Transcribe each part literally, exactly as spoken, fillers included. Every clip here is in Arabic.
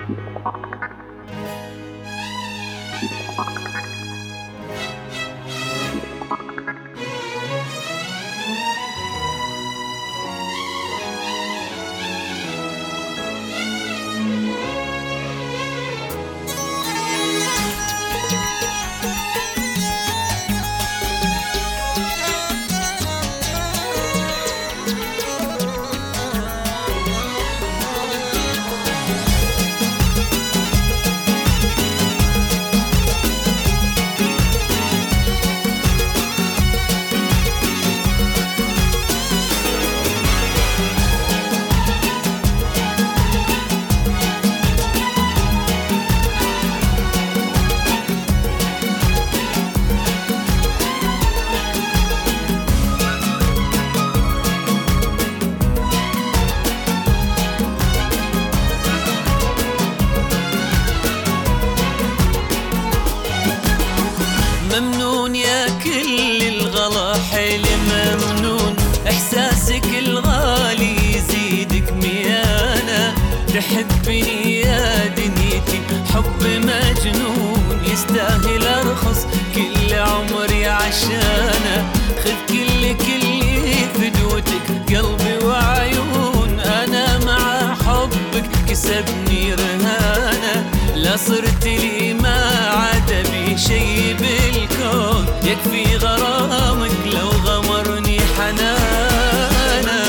ممنون يا كل الغلا حيل ممنون، إحساسك الغالي يزيدك ميانة. تحبني يا دنيتي حب مجنون، يستاهل أرخص كل عمري عشانه. خذ كل كل فدوتك قلبي وعيون، أنا مع حبك كسبني رهانة. لا صرت لي ما عاد بي شي بالكون، يكفي غرامك لو غمرني حنانه.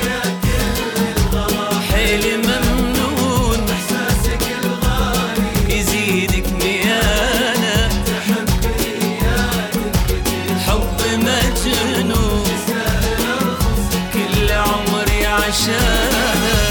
حيل ممنون، إحساسك الغالي يزيدك ميانة. تحبني يا دنيتي حب مجنون، يستاهل أرخص كل عمري عشانه.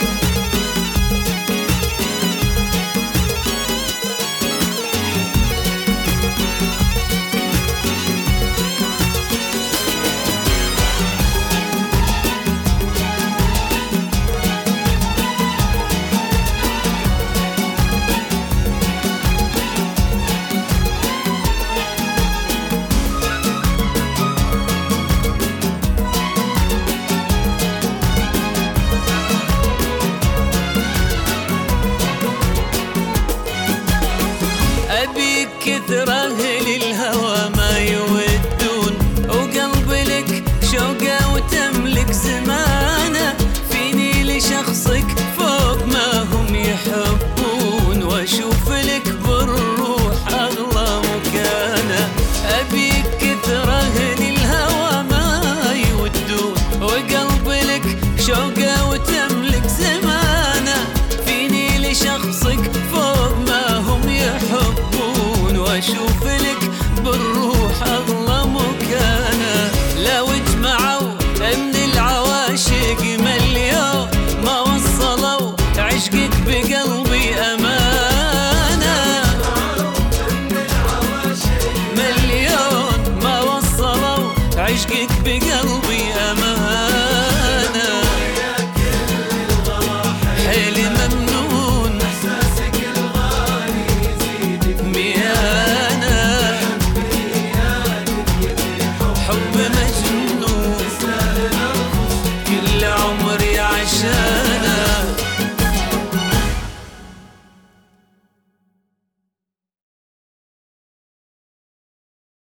أبيك كثر أهل الهوى ما يودون، وقلب لك شوقه وتملك زمانه. فيني لشخصك فوق ما هم يحبون، واشوف لك بالروح أغلى مكانه. أبيك كثر أهل الهوى ما يودون، وقلب لك شوقه وتملك زمانه. فيني لشخصك فوق ما هم يحبون، واشوف لك بالروح اغلى.